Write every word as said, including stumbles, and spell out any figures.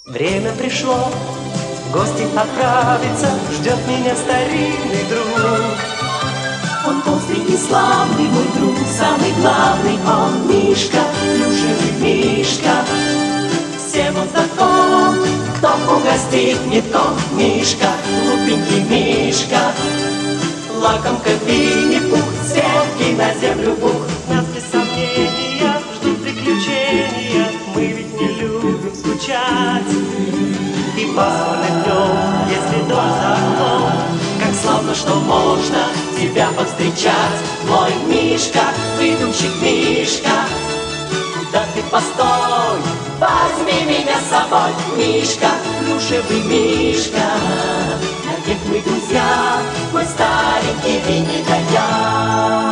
Время пришло, в гости отправиться, ждет меня старинный друг. Он острый и славный, мой друг, самый главный, он Мишка, плюшевый Мишка. Всем он знаком, кто угостит не то, Мишка, глупенький Мишка. Лакомка Винни-Пух, сверхи на землю бух. Нас без сомнения ждут приключения, мы ведь не любим скучать. И пасмурным днем, если дождь за окном, Как славно, что можно тебя повстречать, мой Мишка, выдумщик Мишка. Да ты постой, возьми меня с собой, Мишка, плюшевый Мишка. Навек мы друзья, мой старенький Винни да я.